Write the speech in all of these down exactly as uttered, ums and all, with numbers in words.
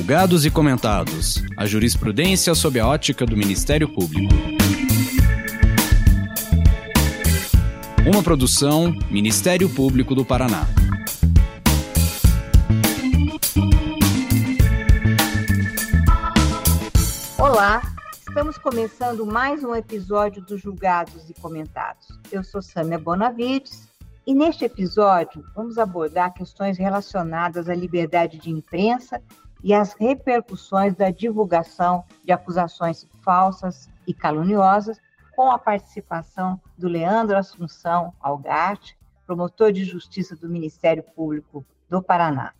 Julgados e comentados. A jurisprudência sob a ótica do Ministério Público. Uma produção Ministério Público do Paraná. Olá, estamos começando mais um episódio dos Julgados e Comentados. Eu sou Sâmia Bonavides e neste episódio vamos abordar questões relacionadas à liberdade de imprensa e às repercussões da divulgação de acusações falsas e caluniosas, com a participação do Leandro Assunção Algarte, promotor de justiça do Ministério Público do Paraná.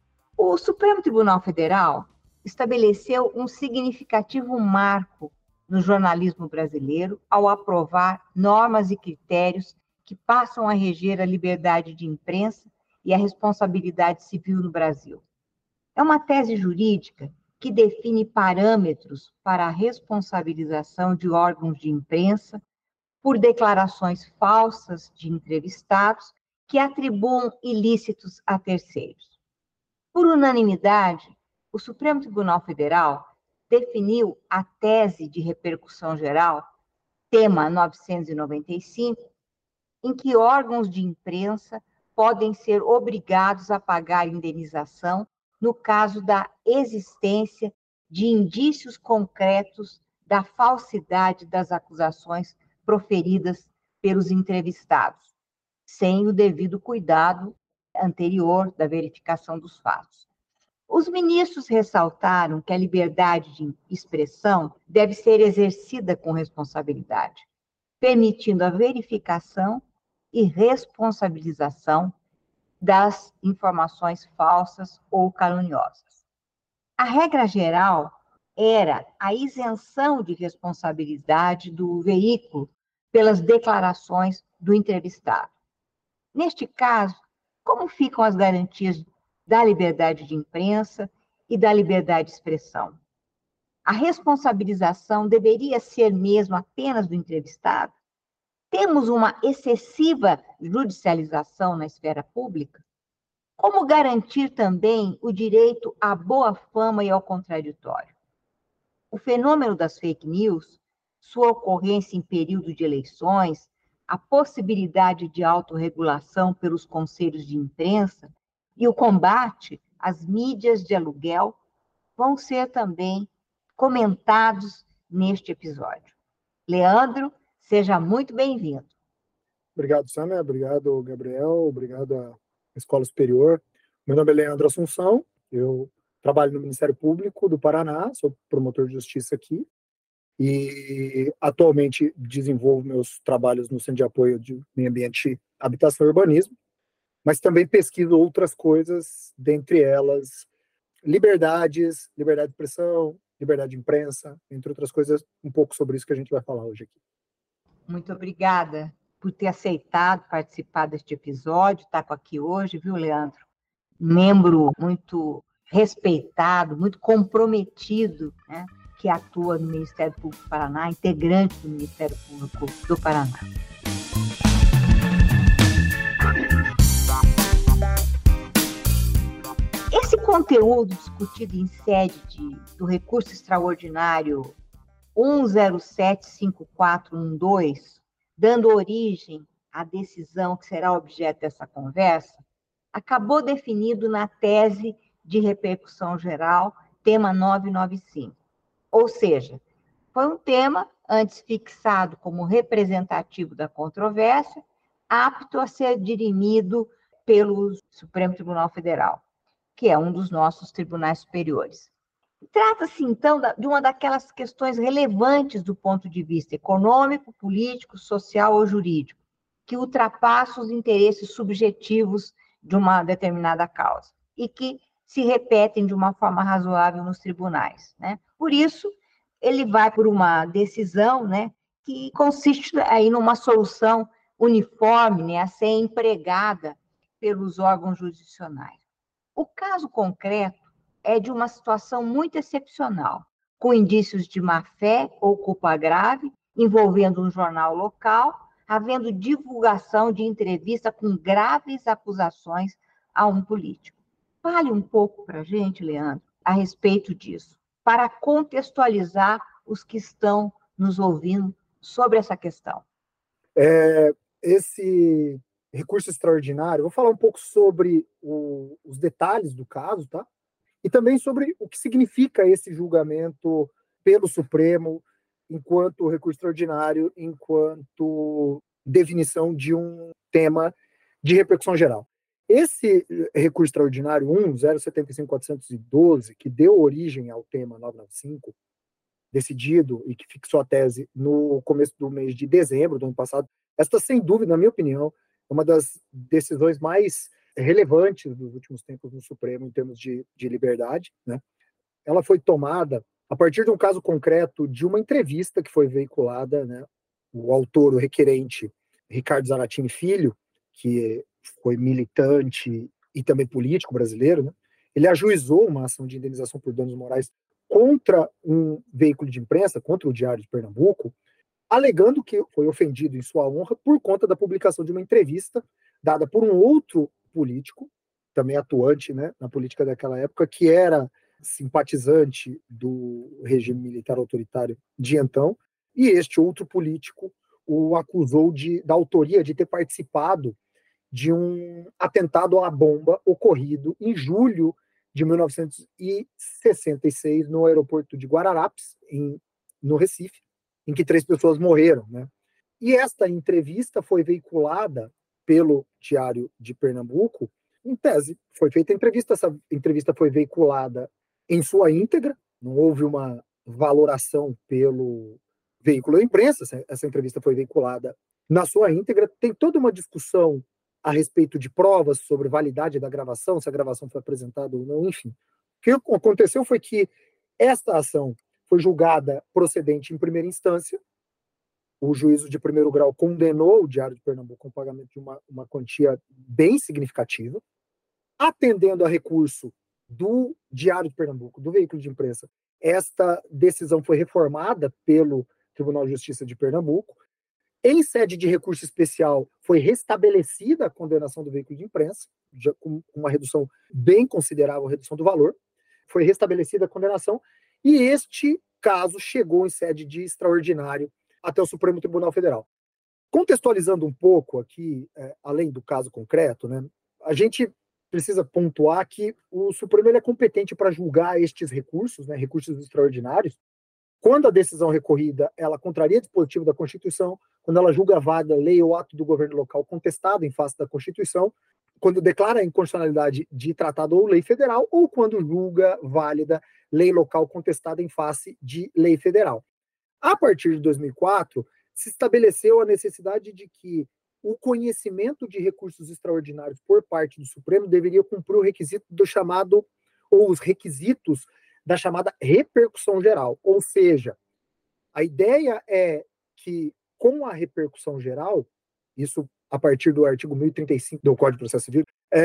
O Supremo Tribunal Federal estabeleceu um significativo marco no jornalismo brasileiro ao aprovar normas e critérios que passam a reger a liberdade de imprensa e a responsabilidade civil no Brasil. É uma tese jurídica que define parâmetros para a responsabilização de órgãos de imprensa por declarações falsas de entrevistados que atribuam ilícitos a terceiros. Por unanimidade, o Supremo Tribunal Federal definiu a tese de repercussão geral, tema novecentos e noventa e cinco, em que órgãos de imprensa podem ser obrigados a pagar indenização no caso da existência de indícios concretos da falsidade das acusações proferidas pelos entrevistados, sem o devido cuidado anterior da verificação dos fatos. Os ministros ressaltaram que a liberdade de expressão deve ser exercida com responsabilidade, permitindo a verificação e responsabilização das informações falsas ou caluniosas. A regra geral era a isenção de responsabilidade do veículo pelas declarações do entrevistado. Neste caso, como ficam as garantias da liberdade de imprensa e da liberdade de expressão? A responsabilização deveria ser mesmo apenas do entrevistado? Temos uma excessiva judicialização na esfera pública? Como garantir também o direito à boa fama e ao contraditório? O fenômeno das fake news, sua ocorrência em período de eleições, a possibilidade de autorregulação pelos conselhos de imprensa e o combate às mídias de aluguel vão ser também comentados neste episódio. Leandro, seja muito bem-vindo. Obrigado, Sâmia. Obrigado, Gabriel. Obrigado à Escola Superior. Meu nome é Leandro Assunção. Eu trabalho no Ministério Público do Paraná, sou promotor de justiça aqui e atualmente desenvolvo meus trabalhos no Centro de Apoio de Meio Ambiente, Habitação e Urbanismo, mas também pesquiso outras coisas, dentre elas liberdades, liberdade de expressão, liberdade de imprensa, entre outras coisas, um pouco sobre isso que a gente vai falar hoje aqui. Muito obrigada por ter aceitado participar deste episódio, estar aqui hoje, viu, Leandro? Membro muito respeitado, muito comprometido, né, que atua no Ministério Público do Paraná, integrante do Ministério Público do Paraná. Esse conteúdo discutido em sede de, do recurso extraordinário um zero sete cinco quatro um dois, dando origem à decisão que será objeto dessa conversa, acabou definido na tese de repercussão geral, tema novecentos e noventa e cinco. Ou seja, foi um tema antes fixado como representativo da controvérsia, apto a ser dirimido pelo Supremo Tribunal Federal, que é um dos nossos tribunais superiores. Trata-se, então, de uma daquelas questões relevantes do ponto de vista econômico, político, social ou jurídico, que ultrapassa os interesses subjetivos de uma determinada causa e que se repetem de uma forma razoável nos tribunais, né? Por isso, ele vai por uma decisão, né, que consiste aí numa solução uniforme, né, a ser empregada pelos órgãos jurisdicionais. O caso concreto é de uma situação muito excepcional, com indícios de má-fé ou culpa grave, envolvendo um jornal local, havendo divulgação de entrevista com graves acusações a um político. Fale um pouco para a gente, Leandro, a respeito disso, para contextualizar os que estão nos ouvindo sobre essa questão? É, esse recurso extraordinário, vou falar um pouco sobre o, os detalhes do caso, tá? E também sobre o que significa esse julgamento pelo Supremo enquanto recurso extraordinário, enquanto definição de um tema de repercussão geral. Esse recurso extraordinário um zero sete cinco quatrocentos e doze, que deu origem ao tema novecentos e noventa e cinco, decidido e que fixou a tese no começo do mês de dezembro do ano passado, esta, sem dúvida, na minha opinião, é uma das decisões mais relevantes dos últimos tempos no Supremo em termos de, de liberdade, né? Ela foi tomada a partir de um caso concreto de uma entrevista que foi veiculada, né? O autor, o requerente, Ricardo Zaratini Filho, que foi militante e também político brasileiro, né? Ele ajuizou uma ação de indenização por danos morais contra um veículo de imprensa, contra o Diário de Pernambuco, alegando que foi ofendido em sua honra por conta da publicação de uma entrevista dada por um outro político, também atuante, né, na política daquela época, que era simpatizante do regime militar autoritário de então, e este outro político o acusou de, da autoria de ter participado de um atentado à bomba ocorrido em julho de mil novecentos e sessenta e seis no aeroporto de Guararapes, em, no Recife, em que três pessoas morreram, né? E esta entrevista foi veiculada pelo Diário de Pernambuco. Em tese, foi feita a entrevista, essa entrevista foi veiculada em sua íntegra, não houve uma valoração pelo veículo da imprensa, essa entrevista foi veiculada na sua íntegra. Tem toda uma discussão a respeito de provas sobre validade da gravação, se a gravação foi apresentada ou não, enfim. O que aconteceu foi que esta ação foi julgada procedente em primeira instância. O juízo de primeiro grau condenou o Diário de Pernambuco com o pagamento de uma, uma quantia bem significativa. Atendendo a recurso do Diário de Pernambuco, do veículo de imprensa, esta decisão foi reformada pelo Tribunal de Justiça de Pernambuco. Em sede de recurso especial, foi restabelecida a condenação do veículo de imprensa, já com uma redução bem considerável, redução do valor. Foi restabelecida a condenação, e este caso chegou em sede de extraordinário até o Supremo Tribunal Federal. Contextualizando um pouco aqui, é, além do caso concreto, né, a gente precisa pontuar que o Supremo ele é competente para julgar estes recursos, né, recursos extraordinários, quando a decisão recorrida ela contraria dispositivo da Constituição, quando ela julga válida lei ou ato do governo local contestado em face da Constituição, quando declara a inconstitucionalidade de tratado ou lei federal, ou quando julga válida lei local contestada em face de lei federal. A partir de dois mil e quatro, se estabeleceu a necessidade de que o conhecimento de recursos extraordinários por parte do Supremo deveria cumprir o requisito do chamado, ou os requisitos da chamada repercussão geral. Ou seja, a ideia é que, com a repercussão geral, isso a partir do artigo mil e trinta e cinco do Código de Processo Civil,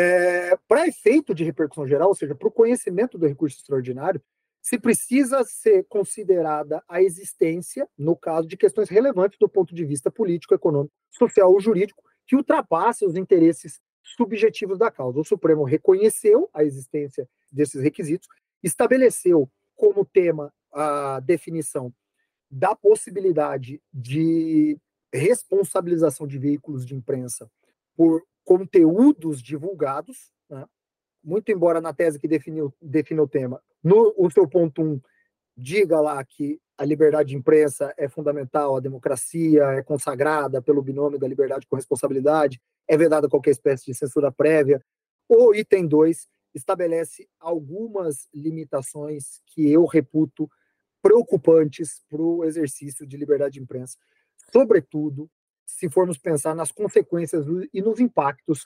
é, para efeito de repercussão geral, ou seja, para o conhecimento do recurso extraordinário, se precisa ser considerada a existência, no caso, de questões relevantes do ponto de vista político, econômico, social ou jurídico, que ultrapassem os interesses subjetivos da causa. O Supremo reconheceu a existência desses requisitos, estabeleceu como tema a definição da possibilidade de responsabilização de veículos de imprensa por conteúdos divulgados, né? Muito embora na tese que definiu, define o tema, no o seu ponto um, diga lá que a liberdade de imprensa é fundamental, a democracia é consagrada pelo binômio da liberdade com responsabilidade, é vedada qualquer espécie de censura prévia. O item dois estabelece algumas limitações que eu reputo preocupantes para o exercício de liberdade de imprensa, sobretudo se formos pensar nas consequências e nos impactos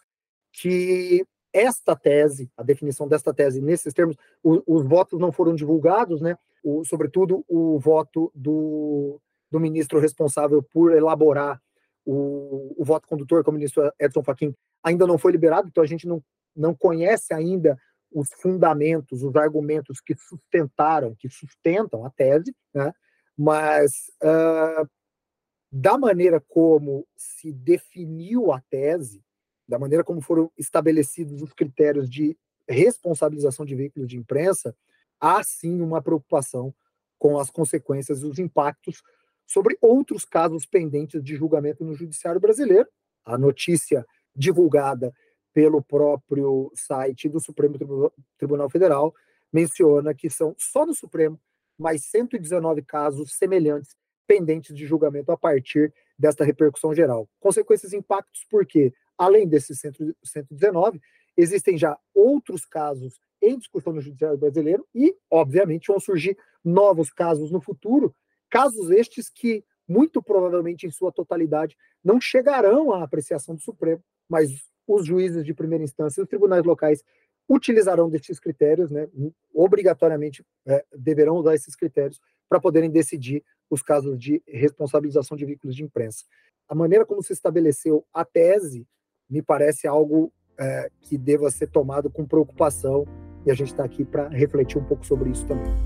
que esta tese, a definição desta tese nesses termos, o, os votos não foram divulgados, né? O, sobretudo o voto do, do ministro responsável por elaborar o, o voto condutor, que é o ministro Edson Fachin, ainda não foi liberado, então a gente não, não conhece ainda os fundamentos, os argumentos que sustentaram, que sustentam a tese, né? Mas uh, da maneira como se definiu a tese, da maneira como foram estabelecidos os critérios de responsabilização de veículos de imprensa, há sim uma preocupação com as consequências e os impactos sobre outros casos pendentes de julgamento no judiciário brasileiro. A notícia divulgada pelo próprio site do Supremo Tribunal Federal menciona que são só no Supremo mais cento e dezenove casos semelhantes pendentes de julgamento a partir desta repercussão geral. Consequências e impactos porque, além desses cento e dezenove, existem já outros casos em discussão no judiciário brasileiro e, obviamente, vão surgir novos casos no futuro, casos estes que, muito provavelmente, em sua totalidade, não chegarão à apreciação do Supremo, mas os juízes de primeira instância e os tribunais locais utilizarão destes critérios, né, obrigatoriamente é, deverão usar esses critérios para poderem decidir os casos de responsabilização de veículos de imprensa. A maneira como se estabeleceu a tese me parece algo é, que deva ser tomado com preocupação, e a gente está aqui para refletir um pouco sobre isso também.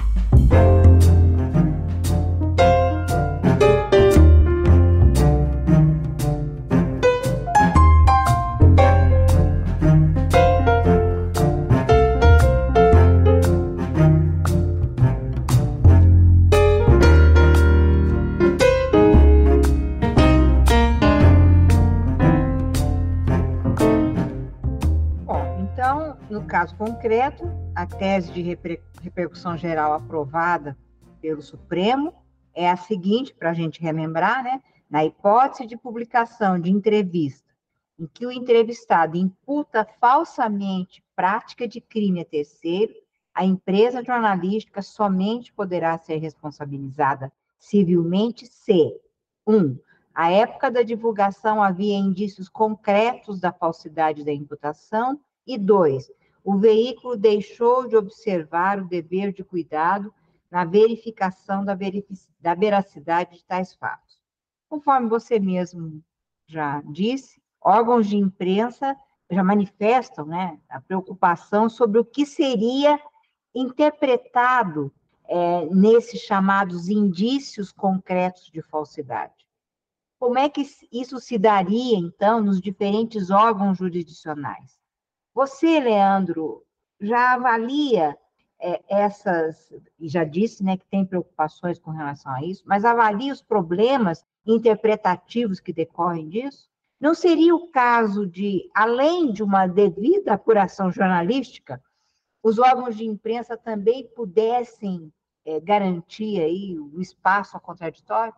No caso concreto, a tese de reper- repercussão geral aprovada pelo Supremo é a seguinte, para a gente relembrar, né? Na hipótese de publicação de entrevista em que o entrevistado imputa falsamente prática de crime a terceiro, a empresa jornalística somente poderá ser responsabilizada civilmente se, um, à época da divulgação havia indícios concretos da falsidade da imputação, e dois, o veículo deixou de observar o dever de cuidado na verificação da, verific... da veracidade de tais fatos. Conforme você mesmo já disse, órgãos de imprensa já manifestam, né, a preocupação sobre o que seria interpretado é, nesses chamados indícios concretos de falsidade. Como é que isso se daria, então, nos diferentes órgãos jurisdicionais? Você, Leandro, já avalia é, essas, já disse, né, que tem preocupações com relação a isso, mas avalia os problemas interpretativos que decorrem disso? Não seria o caso de, além de uma devida apuração jornalística, os órgãos de imprensa também pudessem é, garantir aí o espaço ao contraditório?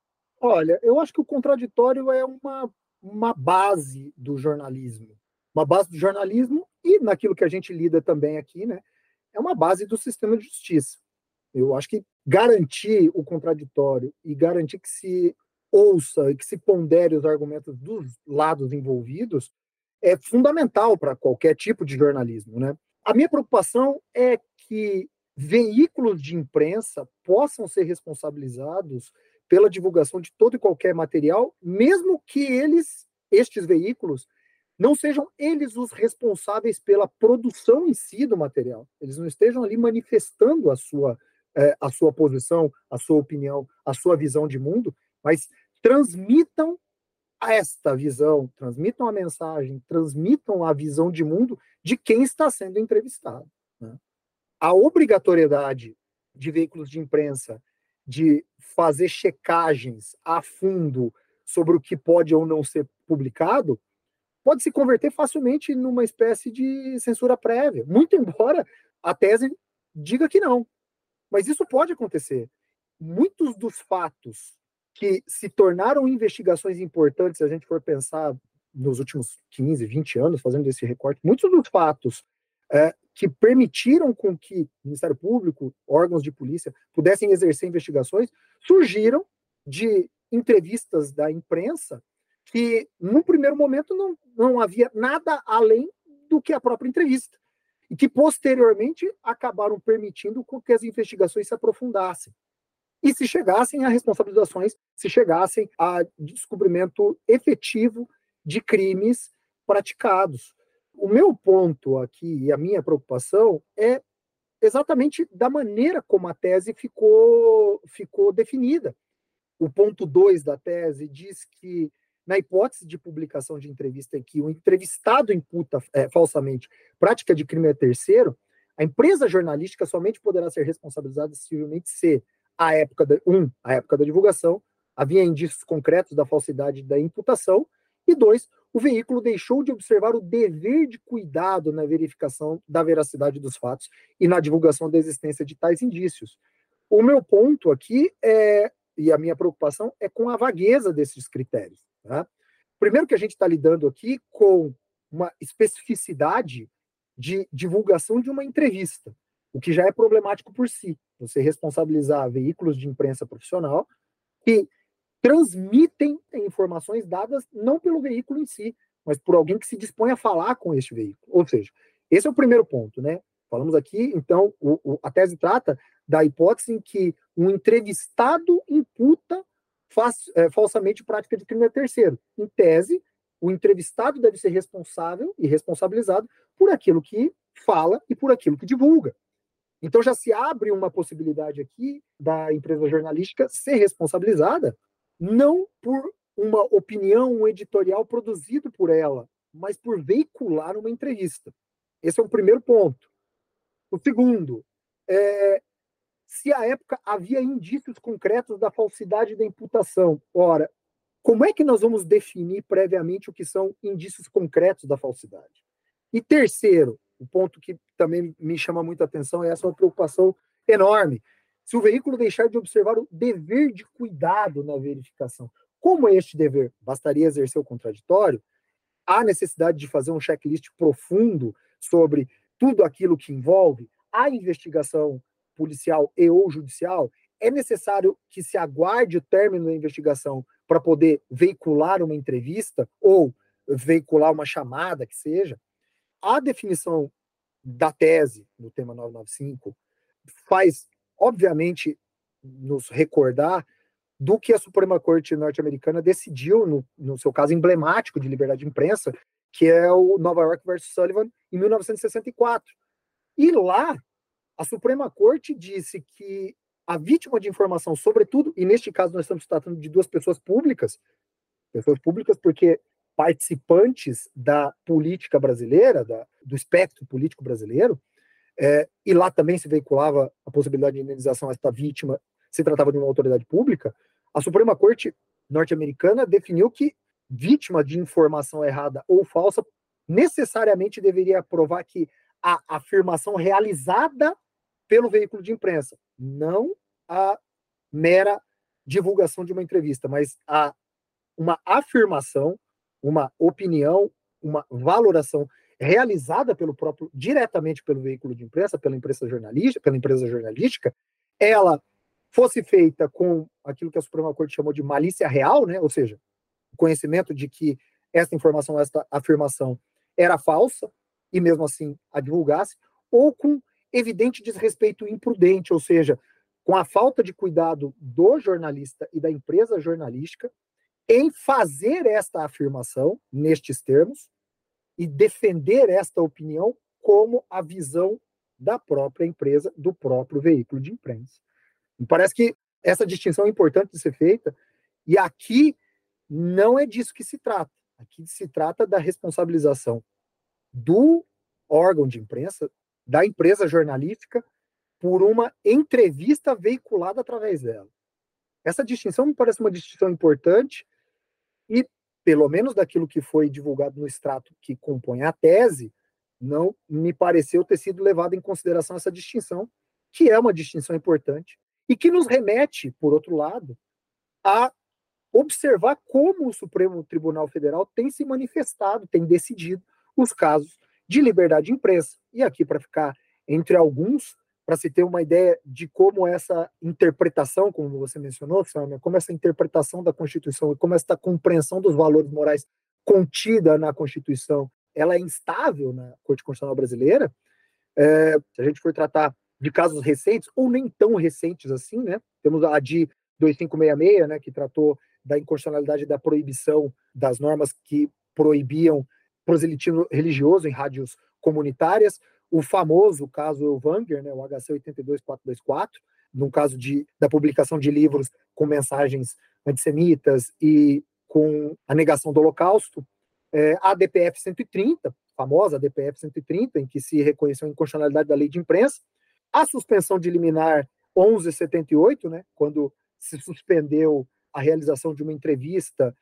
Olha, eu acho que o contraditório é uma, uma base do jornalismo. Uma base do jornalismo e naquilo que a gente lida também aqui, né, é uma base do sistema de justiça. Eu acho que garantir o contraditório e garantir que se ouça e que se pondere os argumentos dos lados envolvidos é fundamental para qualquer tipo de jornalismo, né? A minha preocupação é que veículos de imprensa possam ser responsabilizados pela divulgação de todo e qualquer material, mesmo que eles, estes veículos, não sejam eles os responsáveis pela produção em si do material. Eles não estejam ali manifestando a sua, é, a sua posição, a sua opinião, a sua visão de mundo, mas transmitam esta visão, transmitam a mensagem, transmitam a visão de mundo de quem está sendo entrevistado, né? A obrigatoriedade de veículos de imprensa de fazer checagens a fundo sobre o que pode ou não ser publicado pode se converter facilmente numa espécie de censura prévia, muito embora a tese diga que não. Mas isso pode acontecer. Muitos dos fatos que se tornaram investigações importantes, se a gente for pensar nos últimos quinze, vinte anos, fazendo esse recorte, muitos dos fatos é, que permitiram com que o Ministério Público, órgãos de polícia, pudessem exercer investigações, surgiram de entrevistas da imprensa que, num primeiro momento, não, não havia nada além do que a própria entrevista, e que, posteriormente, acabaram permitindo que as investigações se aprofundassem e se chegassem a responsabilizações, se chegassem a descobrimento efetivo de crimes praticados. O meu ponto aqui, e a minha preocupação, é exatamente da maneira como a tese ficou, ficou definida. O ponto dois da tese diz que, na hipótese de publicação de entrevista em que o entrevistado imputa é, falsamente prática de crime a terceiro, A empresa jornalística somente poderá ser responsabilizada civilmente se a época da, um, a época da divulgação havia indícios concretos da falsidade da imputação, e dois, o veículo deixou de observar o dever de cuidado na verificação da veracidade dos fatos e na divulgação da existência de tais indícios. O meu ponto aqui é, e a minha preocupação é com a vagueza desses critérios. Tá? Primeiro que a gente está lidando aqui com uma especificidade de divulgação de uma entrevista, o que já é problemático por si. Você responsabilizar veículos de imprensa profissional que transmitem informações dadas não pelo veículo em si, mas por alguém que se dispõe a falar com este veículo. Ou seja, esse é o primeiro ponto, né? Falamos aqui, então, o, o, a tese trata da hipótese em que um entrevistado imputa faz, é, falsamente prática de crime a terceiro. Em tese, o entrevistado deve ser responsável e responsabilizado por aquilo que fala e por aquilo que divulga. Então já se abre uma possibilidade aqui da empresa jornalística ser responsabilizada não por uma opinião, um editorial produzido por ela, mas por veicular uma entrevista. Esse é o primeiro ponto. O segundo, é, se à época havia indícios concretos da falsidade da imputação. Ora, como é que nós vamos definir previamente o que são indícios concretos da falsidade? E terceiro, o ponto que também me chama muita atenção, é essa uma preocupação enorme. Se o veículo deixar de observar o dever de cuidado na verificação. Como é este dever? Bastaria exercer o contraditório? Há necessidade de fazer um checklist profundo sobre tudo aquilo que envolve a investigação policial e ou judicial? É necessário que se aguarde o término da investigação para poder veicular uma entrevista ou veicular uma chamada, que seja? A definição da tese no tema novecentos e noventa e cinco faz, obviamente, nos recordar do que a Suprema Corte norte-americana decidiu no, no seu caso emblemático de liberdade de imprensa, que é o Nova York versus Sullivan, em mil novecentos e sessenta e quatro. E lá, a Suprema Corte disse que a vítima de informação, sobretudo, e neste caso nós estamos tratando de duas pessoas públicas, pessoas públicas porque participantes da política brasileira, da, do espectro político brasileiro, é, e lá também se veiculava a possibilidade de indenização a esta vítima, se tratava de uma autoridade pública, a Suprema Corte norte-americana definiu que vítima de informação errada ou falsa necessariamente deveria provar que a afirmação realizada pelo veículo de imprensa, não a mera divulgação de uma entrevista, mas a, uma afirmação, uma opinião, uma valoração realizada pelo próprio, diretamente pelo veículo de imprensa, pela empresa jornalística, pela empresa jornalística, ela fosse feita com aquilo que a Suprema Corte chamou de malícia real, né? Ou seja, o conhecimento de que esta informação, esta afirmação era falsa, e mesmo assim a divulgasse, ou com evidente desrespeito imprudente, ou seja, com a falta de cuidado do jornalista e da empresa jornalística em fazer esta afirmação, nestes termos, e defender esta opinião como a visão da própria empresa, do próprio veículo de imprensa. Me parece que essa distinção é importante de ser feita, e aqui não é disso que se trata. Aqui se trata da responsabilização do órgão de imprensa, da empresa jornalística, por uma entrevista veiculada através dela. Essa distinção me parece uma distinção importante e, pelo menos daquilo que foi divulgado no extrato que compõe a tese, não me pareceu ter sido levado em consideração essa distinção, que é uma distinção importante, e que nos remete, por outro lado, a observar como o Supremo Tribunal Federal tem se manifestado, tem decidido os casos de liberdade de imprensa. E aqui, para ficar entre alguns, para se ter uma ideia de como essa interpretação, como você mencionou, Sâmia, como essa interpretação da Constituição e como essa compreensão dos valores morais contida na Constituição, ela é instável na Corte Constitucional Brasileira. É, se a gente for tratar de casos recentes, ou nem tão recentes assim, né? Temos a D I dois mil quinhentos e sessenta e seis, né, que tratou da inconstitucionalidade da proibição das normas que proibiam proselitismo religioso em rádios comunitárias, o famoso caso Elvanger, né, o H C oito dois quatro dois quatro, no caso de, da publicação de livros com mensagens antissemitas e com a negação do Holocausto, é, a D P F cento e trinta, famosa D P F cento e trinta, em que se reconheceu a inconstitucionalidade da lei de imprensa, a suspensão de liminar onze mil e setenta e oito, né, quando se suspendeu a realização de uma entrevista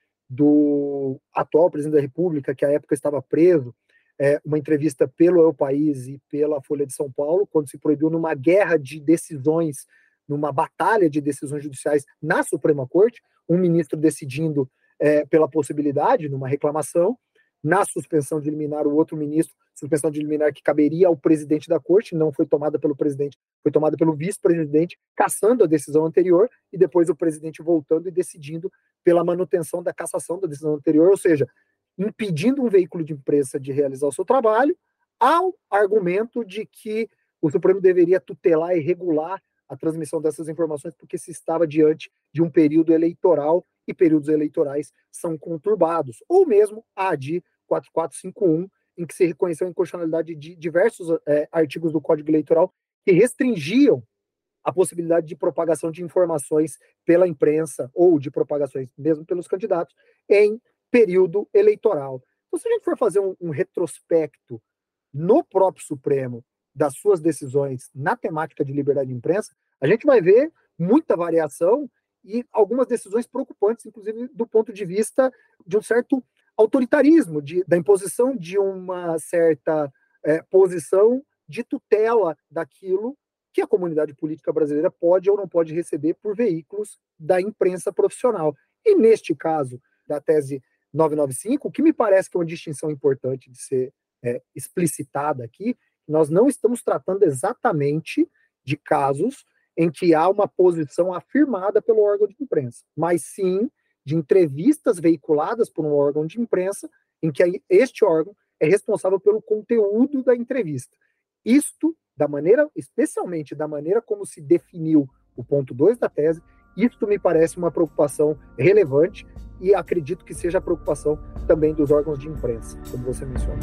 do atual presidente da República, que à época estava preso, é, uma entrevista pelo El País e pela Folha de São Paulo, quando se proibiu numa guerra de decisões, numa batalha de decisões judiciais na Suprema Corte, um ministro decidindo é, pela possibilidade, numa reclamação, na suspensão de liminar o outro ministro, suspensão de liminar que caberia ao presidente da corte, não foi tomada pelo presidente, foi tomada pelo vice-presidente, cassando a decisão anterior, e depois o presidente voltando e decidindo pela manutenção da cassação da decisão anterior, ou seja, impedindo um veículo de imprensa de realizar o seu trabalho, ao argumento de que o Supremo deveria tutelar e regular a transmissão dessas informações, porque se estava diante de um período eleitoral, e períodos eleitorais são conturbados, ou mesmo a ADI quatro quatro cinco um, em que se reconheceu a inconstitucionalidade de diversos é, artigos do Código Eleitoral que restringiam a possibilidade de propagação de informações pela imprensa, ou de propagações mesmo pelos candidatos, em período eleitoral. Então, se a gente for fazer um, um retrospecto no próprio Supremo das suas decisões na temática de liberdade de imprensa, a gente vai ver muita variação e algumas decisões preocupantes, inclusive do ponto de vista de um certo autoritarismo, de, da imposição de uma certa é, posição de tutela daquilo que a comunidade política brasileira pode ou não pode receber por veículos da imprensa profissional. E neste caso da tese novecentos e noventa e cinco, o que me parece que é uma distinção importante de ser é, explicitada aqui, nós não estamos tratando exatamente de casos em que há uma posição afirmada pelo órgão de imprensa, mas sim de entrevistas veiculadas por um órgão de imprensa, em que este órgão é responsável pelo conteúdo da entrevista. Isto, da maneira, especialmente da maneira como se definiu o ponto dois da tese, isto me parece uma preocupação relevante e acredito que seja a preocupação também dos órgãos de imprensa, como você mencionou.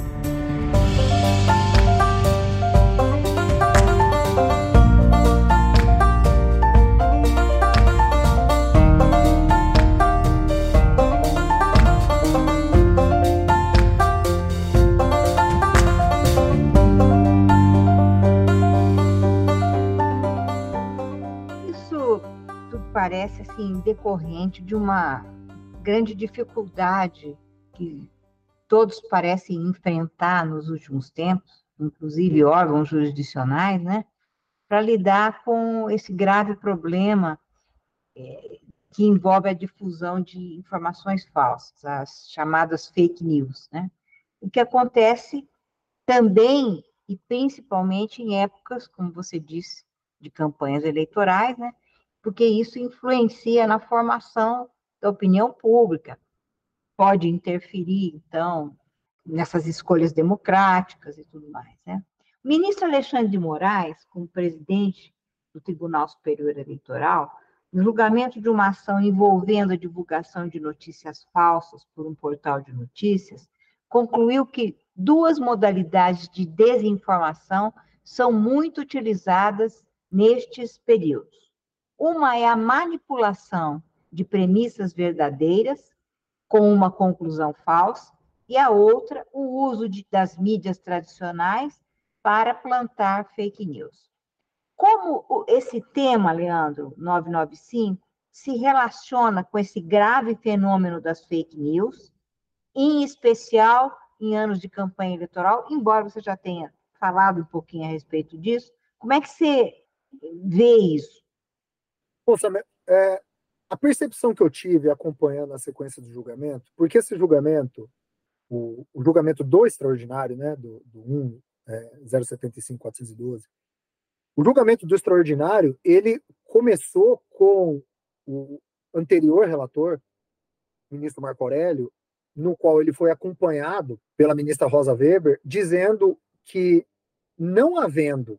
Parece assim decorrente de uma grande dificuldade que todos parecem enfrentar nos últimos tempos, inclusive órgãos jurisdicionais, né, para lidar com esse grave problema é, que envolve a difusão de informações falsas, as chamadas fake news, né? O que acontece também e principalmente em épocas, como você disse, de campanhas eleitorais, né? Porque isso influencia na formação da opinião pública, pode interferir, então, nessas escolhas democráticas e tudo mais, né? O ministro Alexandre de Moraes, como presidente do Tribunal Superior Eleitoral, no julgamento de uma ação envolvendo a divulgação de notícias falsas por um portal de notícias, concluiu que duas modalidades de desinformação são muito utilizadas nestes períodos. Uma é a manipulação de premissas verdadeiras com uma conclusão falsa, e a outra, o uso de, das mídias tradicionais para plantar fake news. Como esse tema, Leandro, novecentos e noventa e cinco, se relaciona com esse grave fenômeno das fake news, em especial em anos de campanha eleitoral, embora você já tenha falado um pouquinho a respeito disso, como é que você vê isso? Bom, Sam, é, a percepção que eu tive acompanhando a sequência do julgamento, porque esse julgamento, o, o julgamento do extraordinário, né, do, do um, é, zero setenta e cinco, quatrocentos e doze, o julgamento do extraordinário, ele começou com o anterior relator, o ministro Marco Aurélio, no qual ele foi acompanhado pela ministra Rosa Weber, dizendo que, não havendo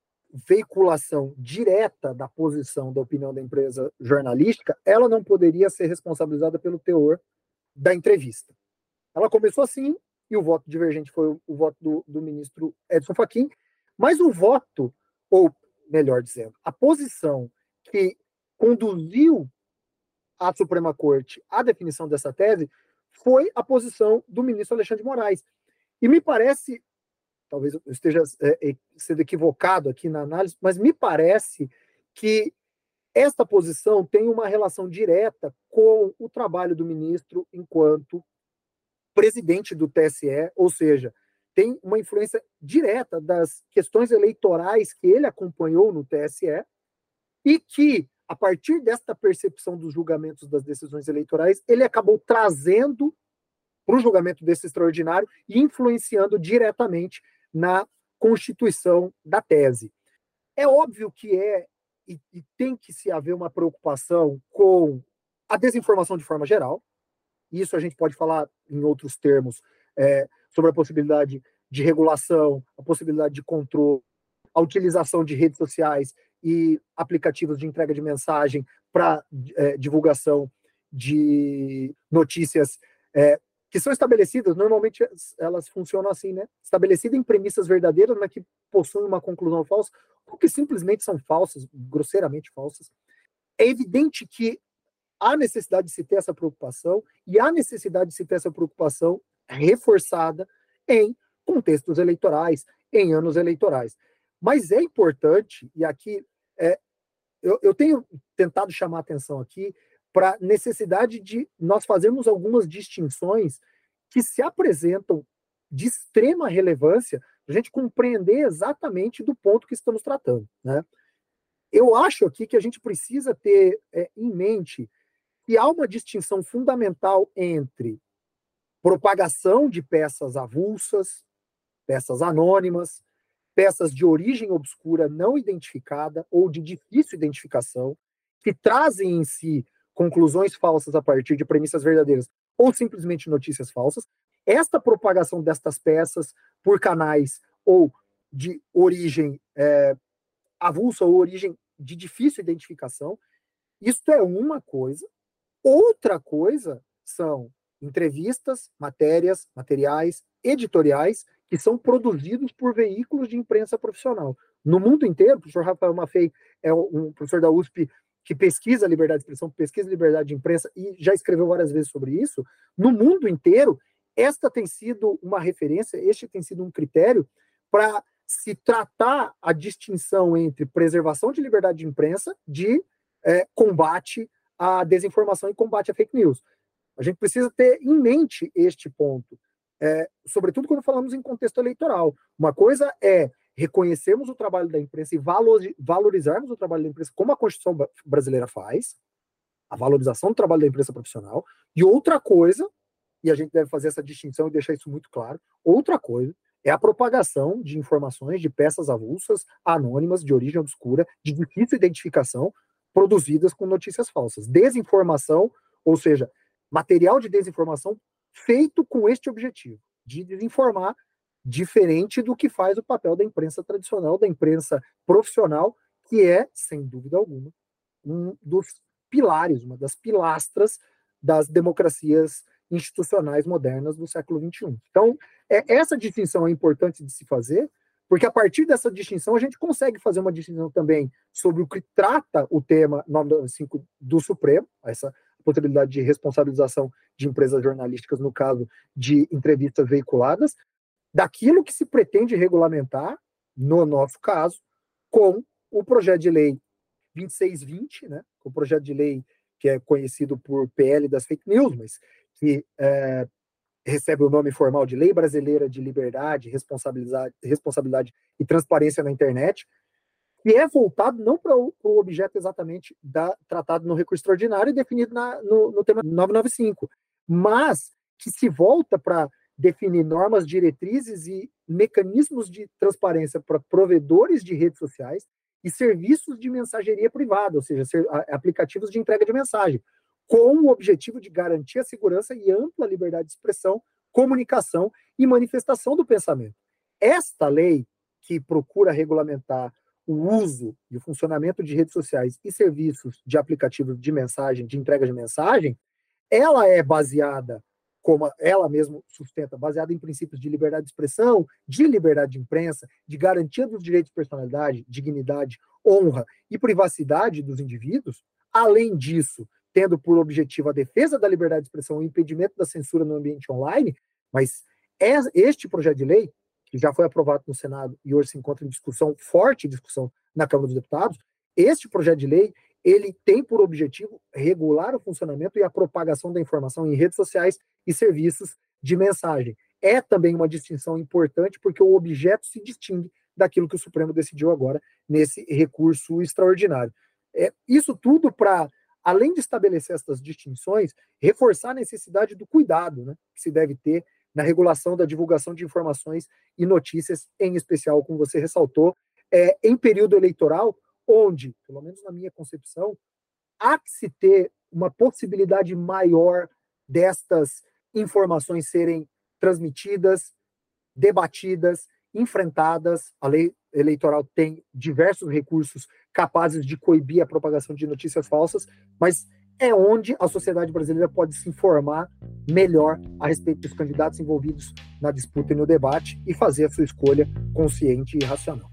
veiculação direta da posição da opinião da empresa jornalística, ela não poderia ser responsabilizada pelo teor da entrevista. Ela começou assim, e o voto divergente foi o, o voto do, do ministro Edson Fachin, mas o voto, ou melhor dizendo, a posição que conduziu a Suprema Corte à definição dessa tese foi a posição do ministro Alexandre de Moraes, E me parece, talvez eu esteja é, sendo equivocado aqui na análise, mas me parece que esta posição tem uma relação direta com o trabalho do ministro enquanto presidente do T S E, ou seja, tem uma influência direta das questões eleitorais que ele acompanhou no T S E e que, a partir desta percepção dos julgamentos das decisões eleitorais, ele acabou trazendo para o julgamento desse extraordinário e influenciando diretamente na constituição da tese. É óbvio que é e, e tem que se haver uma preocupação com a desinformação de forma geral. Isso a gente pode falar em outros termos é, sobre a possibilidade de regulação, a possibilidade de controle, a utilização de redes sociais e aplicativos de entrega de mensagem para é, divulgação de notícias é, que são estabelecidas, normalmente elas funcionam assim, né? Estabelecidas em premissas verdadeiras, mas que possuem uma conclusão falsa, ou que simplesmente são falsas, grosseiramente falsas. É evidente que há necessidade de se ter essa preocupação, e há necessidade de se ter essa preocupação reforçada em contextos eleitorais, em anos eleitorais. Mas é importante, e aqui é, eu, eu tenho tentado chamar a atenção aqui para a necessidade de nós fazermos algumas distinções que se apresentam de extrema relevância para a gente compreender exatamente do ponto que estamos tratando, né? Eu acho aqui que a gente precisa ter é, em mente que há uma distinção fundamental entre propagação de peças avulsas, peças anônimas, peças de origem obscura não identificada ou de difícil identificação, que trazem em si conclusões falsas a partir de premissas verdadeiras ou simplesmente notícias falsas. Esta propagação destas peças por canais ou de origem é, avulsa ou origem de difícil identificação, isto é uma coisa. Outra coisa são entrevistas, matérias, materiais, editoriais que são produzidos por veículos de imprensa profissional. No mundo inteiro, o professor Rafael Maffei é um professor da U S P que pesquisa a liberdade de expressão, pesquisa a liberdade de imprensa e já escreveu várias vezes sobre isso. No mundo inteiro, esta tem sido uma referência, este tem sido um critério para se tratar a distinção entre preservação de liberdade de imprensa de é, combate à desinformação e combate à fake news. A gente precisa ter em mente este ponto, é, sobretudo quando falamos em contexto eleitoral. Uma coisa é reconhecermos o trabalho da imprensa e valorizarmos o trabalho da imprensa, como a Constituição brasileira faz, a valorização do trabalho da imprensa profissional, e outra coisa, e a gente deve fazer essa distinção e deixar isso muito claro, outra coisa é a propagação de informações de peças avulsas, anônimas, de origem obscura, de difícil identificação, produzidas com notícias falsas. Desinformação, ou seja, material de desinformação feito com este objetivo, de desinformar, diferente do que faz o papel da imprensa tradicional, da imprensa profissional, que é, sem dúvida alguma, um dos pilares, uma das pilastras das democracias institucionais modernas do século vinte e um. Então, é, essa distinção é importante de se fazer, porque a partir dessa distinção a gente consegue fazer uma distinção também sobre o que trata o tema novecentos e noventa e cinco do Supremo, essa possibilidade de responsabilização de empresas jornalísticas no caso de entrevistas veiculadas, daquilo que se pretende regulamentar, no nosso caso, com o projeto de lei vinte e seis vinte, né, o projeto de lei que é conhecido por P L das fake news, mas que é, recebe o nome formal de Lei Brasileira de Liberdade, Responsabilidade, Responsabilidade e Transparência na Internet, que é voltado não para o objeto exatamente da, tratado no recurso extraordinário e definido na, no, no tema novecentos e noventa e cinco, mas que se volta para definir normas, diretrizes e mecanismos de transparência para provedores de redes sociais e serviços de mensageria privada, ou seja, aplicativos de entrega de mensagem, com o objetivo de garantir a segurança e ampla liberdade de expressão, comunicação e manifestação do pensamento. Esta lei, que procura regulamentar o uso e o funcionamento de redes sociais e serviços de aplicativos de mensagem, de entrega de mensagem, ela é baseada, como ela mesma sustenta, baseada em princípios de liberdade de expressão, de liberdade de imprensa, de garantia dos direitos de personalidade, dignidade, honra e privacidade dos indivíduos. Além disso, tendo por objetivo a defesa da liberdade de expressão e o impedimento da censura no ambiente online, mas Este projeto de lei, que já foi aprovado no Senado e hoje se encontra em discussão, forte discussão na Câmara dos Deputados, este projeto de lei, ele tem por objetivo regular o funcionamento e a propagação da informação em redes sociais e serviços de mensagem. É também uma distinção importante, porque o objeto se distingue daquilo que o Supremo decidiu agora nesse recurso extraordinário. É, isso tudo para, além de estabelecer essas distinções, reforçar a necessidade do cuidado, né, que se deve ter na regulação da divulgação de informações e notícias, em especial, como você ressaltou, é, em período eleitoral, onde, pelo menos na minha concepção, há que se ter uma possibilidade maior destas informações serem transmitidas, debatidas, enfrentadas. A lei eleitoral tem diversos recursos capazes de coibir a propagação de notícias falsas, mas é onde a sociedade brasileira pode se informar melhor a respeito dos candidatos envolvidos na disputa e no debate e fazer a sua escolha consciente e racional.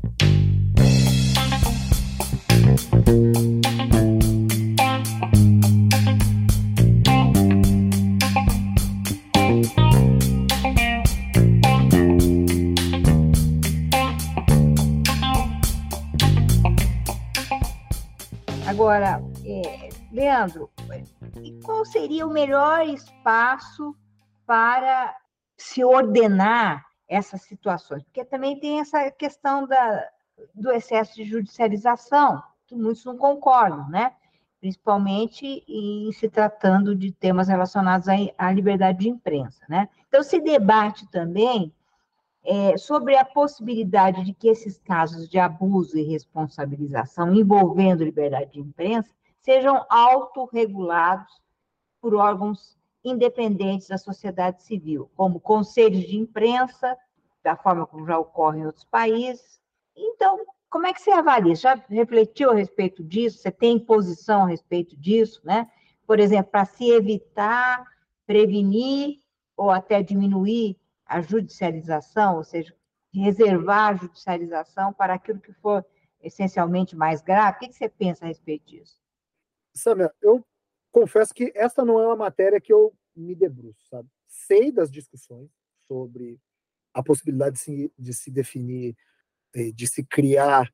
Agora, é, Leandro, e qual seria o melhor espaço para se ordenar essas situações? Porque também tem essa questão da, do excesso de judicialização, que muitos não concordam, né? Principalmente em se tratando de temas relacionados à, à liberdade de imprensa, né? Então, se debate também é, sobre a possibilidade de que esses casos de abuso e responsabilização envolvendo liberdade de imprensa sejam autorregulados por órgãos independentes da sociedade civil, como conselhos de imprensa, da forma como já ocorre em outros países. Então, como é que você avalia? Já refletiu a respeito disso? Você tem posição a respeito disso, né? Por exemplo, para se evitar, prevenir ou até diminuir a judicialização, ou seja, reservar a judicialização para aquilo que for essencialmente mais grave. O que você pensa a respeito disso? Sâmia, eu confesso que essa não é uma matéria que eu me debruço, sabe? Sei das discussões sobre a possibilidade de se, de se definir, de se criar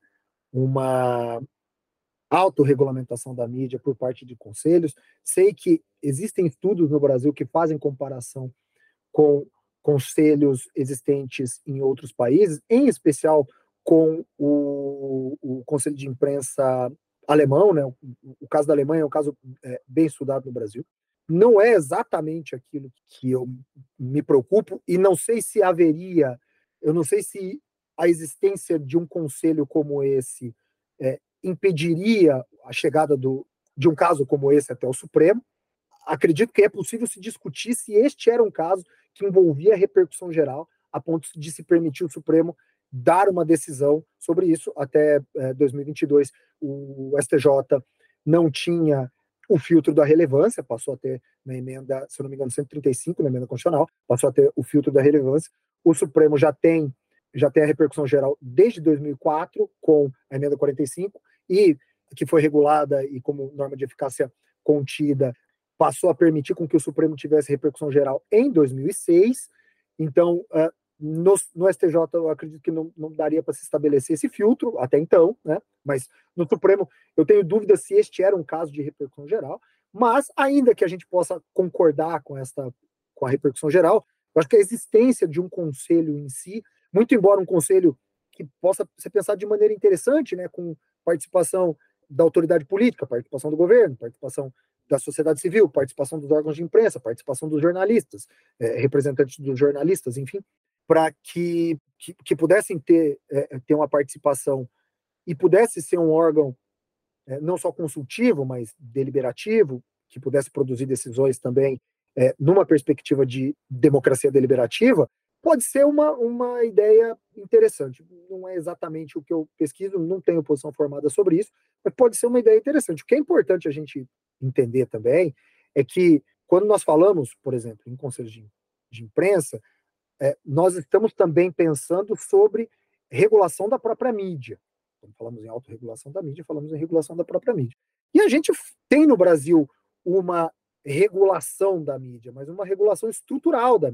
uma autorregulamentação da mídia por parte de conselhos. Sei que existem estudos no Brasil que fazem comparação com conselhos existentes em outros países, em especial com o, o Conselho de Imprensa alemão, né? O, o caso da Alemanha é um caso é, bem estudado no Brasil. Não é exatamente aquilo que eu me preocupo, e não sei se haveria, eu não sei se a existência de um conselho como esse é, impediria a chegada do, de um caso como esse até o Supremo. Acredito que é possível se discutir se este era um caso que envolvia repercussão geral, a ponto de se permitir o Supremo dar uma decisão sobre isso. Até é, dois mil e vinte e dois, o S T J não tinha o filtro da relevância, passou a ter na emenda, se eu não me engano, cento e trinta e cinco, na emenda constitucional, passou a ter o filtro da relevância. O Supremo já tem, já tem a repercussão geral desde dois mil e quatro, com a emenda quarenta e cinco, e que foi regulada e como norma de eficácia contida, passou a permitir com que o Supremo tivesse repercussão geral em dois mil e seis. Então, uh, no, no S T J, eu acredito que não, não daria para se estabelecer esse filtro, até então, né? Mas no Supremo, eu tenho dúvida se este era um caso de repercussão geral, mas ainda que a gente possa concordar com, esta, com a repercussão geral, eu acho que a existência de um conselho em si, muito embora um conselho que possa ser pensado de maneira interessante, né, com participação da autoridade política, participação do governo, participação da sociedade civil, participação dos órgãos de imprensa, participação dos jornalistas, é, representantes dos jornalistas, enfim, para que, que, que pudessem ter, é, ter uma participação e pudesse ser um órgão é, não só consultivo, mas deliberativo, que pudesse produzir decisões também é, numa perspectiva de democracia deliberativa, pode ser uma, uma ideia interessante. Não é exatamente o que eu pesquiso, não tenho posição formada sobre isso, mas pode ser uma ideia interessante. O que é importante a gente entender também é que, quando nós falamos, por exemplo, em conselhos de, de imprensa, é, nós estamos também pensando sobre regulação da própria mídia. Quando falamos em autorregulação da mídia, falamos em regulação da própria mídia. E a gente tem no Brasil uma regulação da mídia, mas uma regulação estrutural da mídia.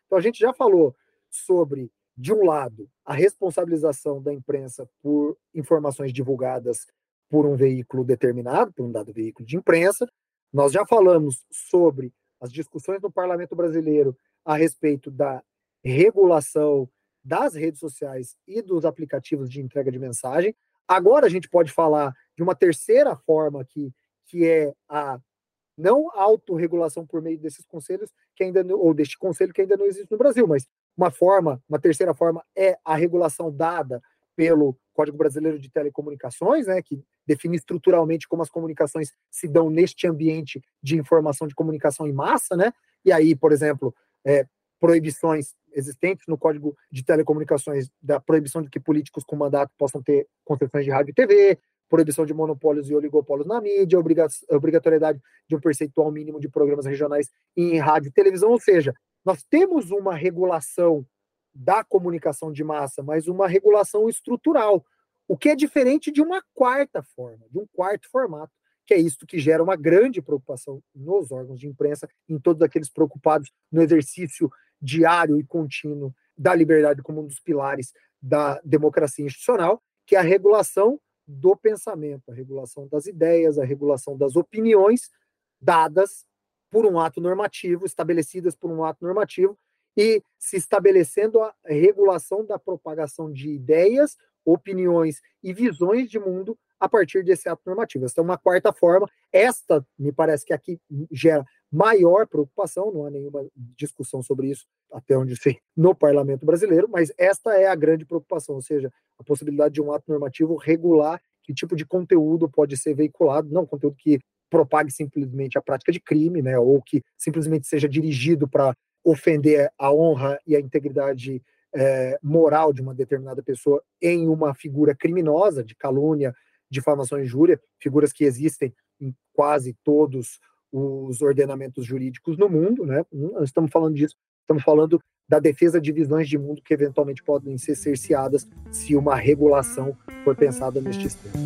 Então, a gente já falou sobre, de um lado, a responsabilização da imprensa por informações divulgadas por um veículo determinado, por um dado veículo de imprensa. Nós já falamos sobre as discussões no Parlamento Brasileiro a respeito da regulação das redes sociais e dos aplicativos de entrega de mensagem. Agora a gente pode falar de uma terceira forma aqui, que é a não autorregulação por meio desses conselhos, que ainda não, ou deste conselho que ainda não existe no Brasil, mas uma forma, uma terceira forma é a regulação dada pelo Código Brasileiro de Telecomunicações, né, que define estruturalmente como as comunicações se dão neste ambiente de informação de comunicação em massa, né? E aí, por exemplo, é, proibições existentes no Código de Telecomunicações da proibição de que políticos com mandato possam ter concessões de rádio e T V, proibição de monopólios e oligopólios na mídia, obrigatoriedade de um percentual mínimo de programas regionais em rádio e televisão, ou seja, nós temos uma regulação da comunicação de massa, mas uma regulação estrutural, o que é diferente de uma quarta forma, de um quarto formato, que é isso que gera uma grande preocupação nos órgãos de imprensa, em todos aqueles preocupados no exercício diário e contínuo da liberdade como um dos pilares da democracia institucional, que é a regulação do pensamento, a regulação das ideias, a regulação das opiniões dadas por um ato normativo, estabelecidas por um ato normativo, e se estabelecendo a regulação da propagação de ideias, opiniões e visões de mundo a partir desse ato normativo. Esta é uma quarta forma. Esta, me parece que aqui gera maior preocupação, não há nenhuma discussão sobre isso, até onde sei, no Parlamento Brasileiro, mas esta é a grande preocupação, ou seja, a possibilidade de um ato normativo regular que tipo de conteúdo pode ser veiculado, não conteúdo que propague simplesmente a prática de crime, né, ou que simplesmente seja dirigido para ofender a honra e a integridade é, moral de uma determinada pessoa em uma figura criminosa, de calúnia, difamação e injúria, figuras que existem em quase todos os ordenamentos jurídicos no mundo, né? Nós estamos falando disso, estamos falando da defesa de visões de mundo que eventualmente podem ser cerceadas se uma regulação for pensada nestes termos.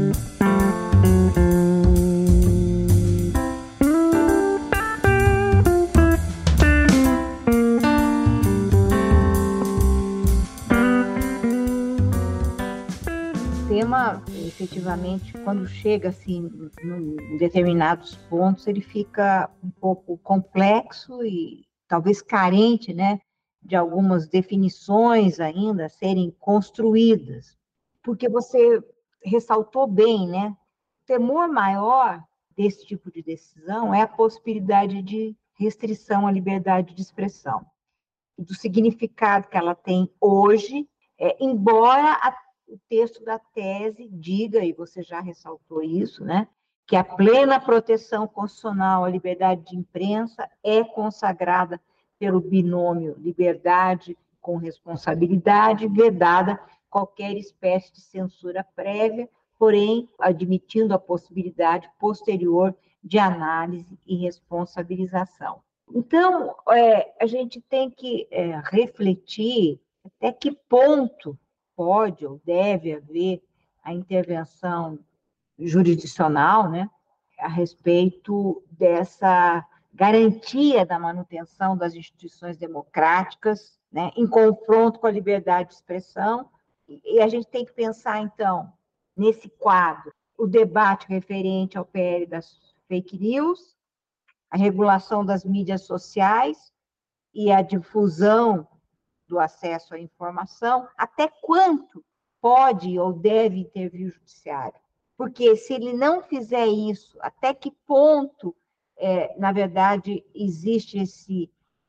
Tema, efetivamente, quando chega assim, em determinados pontos, ele fica um pouco complexo e talvez carente, né, de algumas definições ainda a serem construídas, porque você ressaltou bem, né, o temor maior desse tipo de decisão é a possibilidade de restrição à liberdade de expressão, e do significado que ela tem hoje, é, embora a o texto da tese diga, e você já ressaltou isso, né, que a plena proteção constitucional à liberdade de imprensa é consagrada pelo binômio liberdade com responsabilidade, vedada qualquer espécie de censura prévia, porém admitindo a possibilidade posterior de análise e responsabilização. Então, é, a gente tem que é, refletir até que ponto pode ou deve haver a intervenção jurisdicional, né, a respeito dessa garantia da manutenção das instituições democráticas, né, em confronto com a liberdade de expressão. E a gente tem que pensar, então, nesse quadro, o debate referente ao P L das fake news, a regulação das mídias sociais e a difusão do acesso à informação, até quanto pode ou deve intervir o judiciário. Porque se ele não fizer isso, até que ponto, é, na verdade, existe esse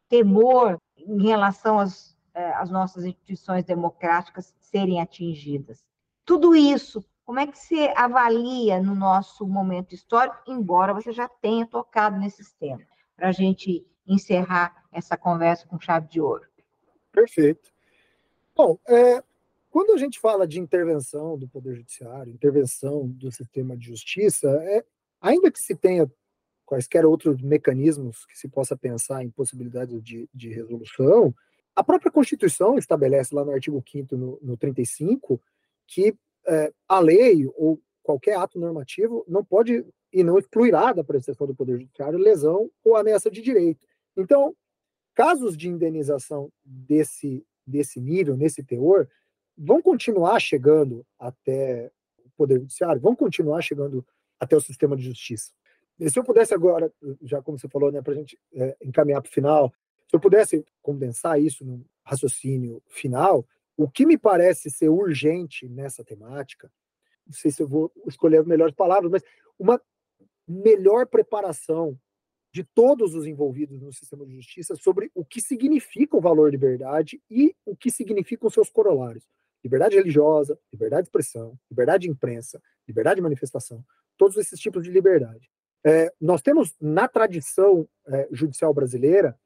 temor em relação às, é, às nossas instituições democráticas serem atingidas. Tudo isso, como é que você avalia no nosso momento histórico, embora você já tenha tocado nesses temas, para a gente encerrar essa conversa com chave de ouro? Perfeito. Bom, é, quando a gente fala de intervenção do Poder Judiciário, intervenção do sistema de justiça, é, ainda que se tenha quaisquer outros mecanismos que se possa pensar em possibilidades de, de resolução, a própria Constituição estabelece lá no artigo quinto, no, no trinta e cinco, que é, a lei ou qualquer ato normativo não pode e não excluirá da prestação do Poder Judiciário lesão ou ameaça de direito. Então, casos de indenização desse, desse nível, nesse teor, vão continuar chegando até o Poder Judiciário, vão continuar chegando até o sistema de justiça. E se eu pudesse agora, já como você falou, né, para a gente é, encaminhar para o final, se eu pudesse condensar isso num raciocínio final, o que me parece ser urgente nessa temática, não sei se eu vou escolher as melhores palavras, mas uma melhor preparação de todos os envolvidos no sistema de justiça sobre o que significa o valor liberdade e o que significam seus corolários. Liberdade religiosa, liberdade de expressão, liberdade de imprensa, liberdade de manifestação, todos esses tipos de liberdade. É, nós temos, na tradição é, judicial brasileira,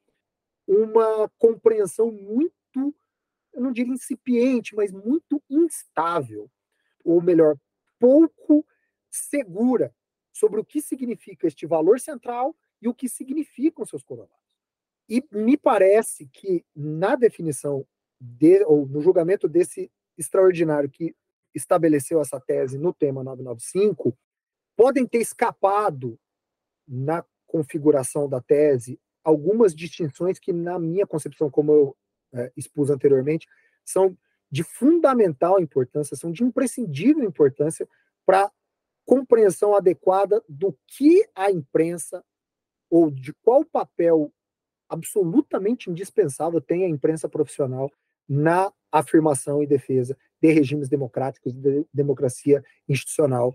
uma compreensão muito, eu não diria incipiente, mas muito instável, ou melhor, pouco segura sobre o que significa este valor central e o que significam seus corolários. E me parece que na definição, de, ou no julgamento desse extraordinário que estabeleceu essa tese no tema novecentos e noventa e cinco, podem ter escapado na configuração da tese algumas distinções que, na minha concepção, como eu é, expus anteriormente, são de fundamental importância, são de imprescindível importância para compreensão adequada do que a imprensa, ou de qual papel absolutamente indispensável tem a imprensa profissional na afirmação e defesa de regimes democráticos, de democracia institucional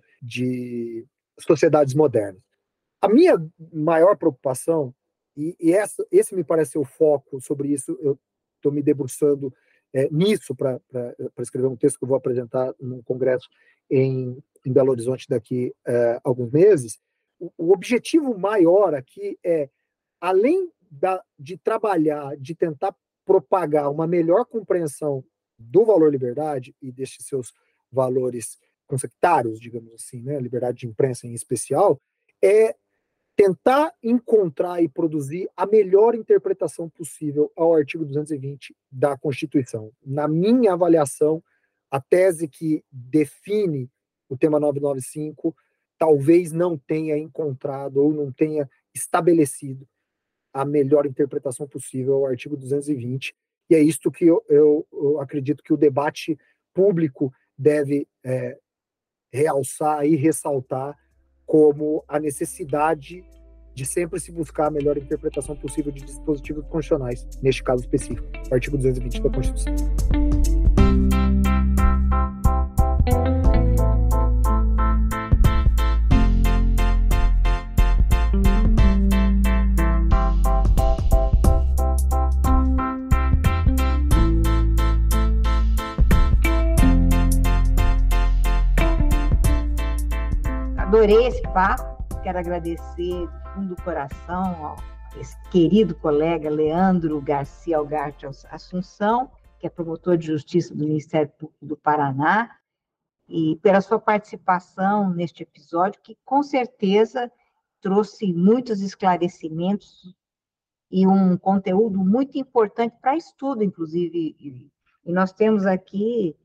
de sociedades modernas. A minha maior preocupação, e, e essa, esse me parece ser o foco sobre isso, eu estou me debruçando é, nisso para escrever um texto que eu vou apresentar num congresso em, em Belo Horizonte daqui a é, alguns meses. O, o objetivo maior aqui é, além da, de trabalhar, de tentar propagar uma melhor compreensão do valor liberdade e destes seus valores consectários, digamos assim, né, liberdade de imprensa em especial, é tentar encontrar e produzir a melhor interpretação possível ao artigo duzentos e vinte da Constituição. Na minha avaliação, a tese que define o tema novecentos e noventa e cinco talvez não tenha encontrado ou não tenha estabelecido a melhor interpretação possível ao artigo duzentos e vinte, e é isto que eu, eu, eu acredito que o debate público deve é, realçar e ressaltar como a necessidade de sempre se buscar a melhor interpretação possível de dispositivos constitucionais, neste caso específico, o artigo duzentos e vinte da Constituição. Adorei esse papo, quero agradecer do fundo do coração ao esse querido colega Leandro Garcia Algarte Assunção, que é promotor de justiça do Ministério Público do Paraná, e pela sua participação neste episódio, que com certeza trouxe muitos esclarecimentos e um conteúdo muito importante para estudo, inclusive. E nós temos aqui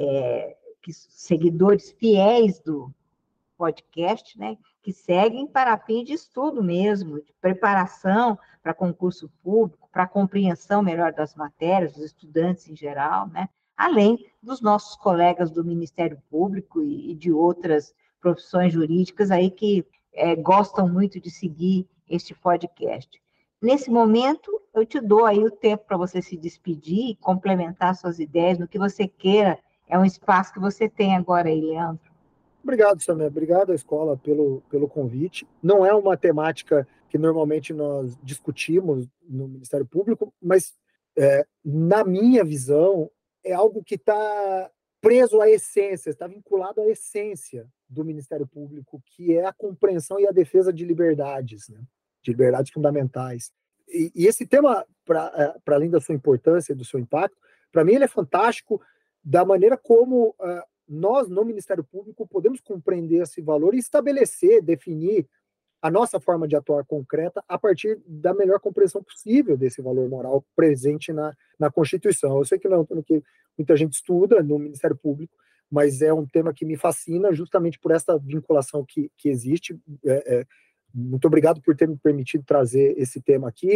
é, seguidores fiéis do podcast, né, que seguem para fim de estudo mesmo, de preparação para concurso público, para compreensão melhor das matérias, dos estudantes em geral, né, além dos nossos colegas do Ministério Público e, e de outras profissões jurídicas aí que é, gostam muito de seguir este podcast. Nesse momento, eu te dou aí o tempo para você se despedir e complementar suas ideias no que você queira. É um espaço que você tem agora aí, Leandro. Obrigado, Samé. Obrigado à escola pelo, pelo convite. Não é uma temática que normalmente nós discutimos no Ministério Público, mas, é, na minha visão, é algo que está preso à essência, está vinculado à essência do Ministério Público, que é a compreensão e a defesa de liberdades, né? De liberdades fundamentais. E, e esse tema, para além da sua importância e do seu impacto, para mim ele é fantástico da maneira como uh, nós, no Ministério Público, podemos compreender esse valor e estabelecer, definir a nossa forma de atuar concreta a partir da melhor compreensão possível desse valor moral presente na, na Constituição. Eu sei que não é um tema que muita gente estuda no Ministério Público, mas é um tema que me fascina justamente por essa vinculação que, que existe. É, é, muito obrigado por ter me permitido trazer esse tema aqui.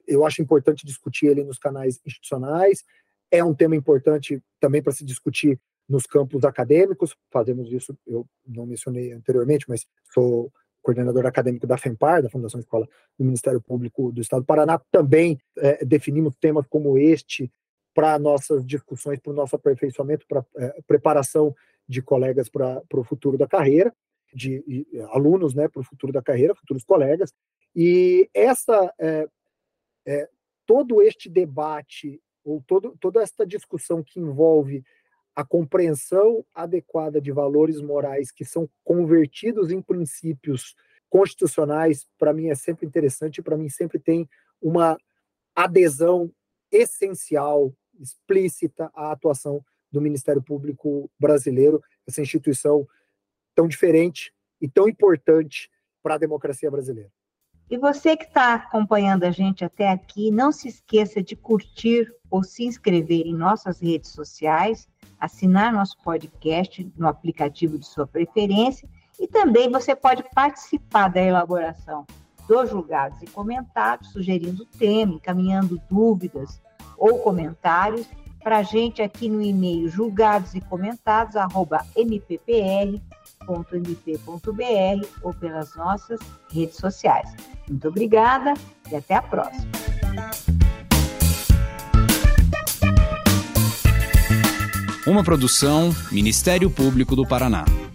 eu acho importante discutir ele nos canais institucionais, é um tema importante também para se discutir nos campos acadêmicos, fazemos isso, eu não mencionei anteriormente, mas sou coordenador acadêmico da FEMPAR, da Fundação Escola do Ministério Público do Estado do Paraná, também é, definimos temas como este para nossas discussões, para o nosso aperfeiçoamento, para é, preparação de colegas para o futuro da carreira, de, de alunos, né, para o futuro da carreira, futuros colegas, e essa, é, é, todo este debate, ou todo, toda esta discussão que envolve a compreensão adequada de valores morais que são convertidos em princípios constitucionais, para mim é sempre interessante, para mim sempre tem uma adesão essencial, explícita à atuação do Ministério Público brasileiro, essa instituição tão diferente e tão importante para a democracia brasileira. E você que está acompanhando a gente até aqui, não se esqueça de curtir ou se inscrever em nossas redes sociais, assinar nosso podcast no aplicativo de sua preferência e também você pode participar da elaboração dos julgados e comentados, sugerindo tema, encaminhando dúvidas ou comentários para a gente aqui no e-mail julgados e comentados arroba m p p r ponto m p ponto b r ou pelas nossas redes sociais. Muito obrigada e até a próxima. Uma produção Ministério Público do Paraná.